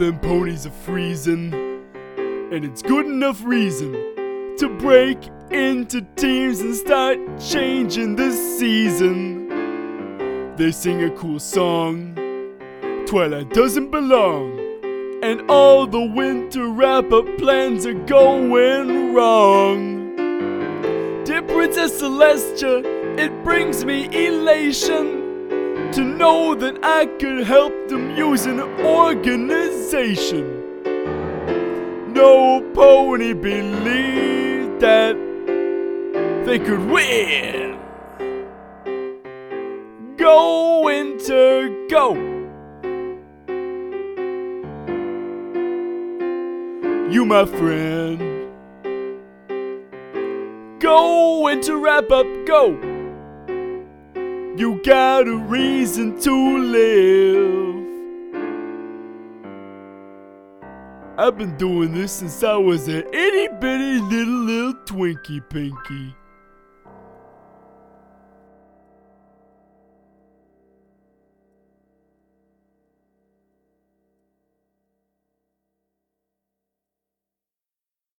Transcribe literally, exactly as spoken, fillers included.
them ponies are freezing, and it's good enough reason to break into teams and start changing the season. They sing a cool song, Twilight doesn't belong, and all the winter wrap-up plans are going wrong. Dear Princess Celestia, it brings me elation to know that I could help them use an organization. No pony believed that they could win. Go Winter, go! You my friend. Go Winter wrap up, go! You got a reason to live. I've been doing this since I was an itty bitty little little Twinkie Pinky.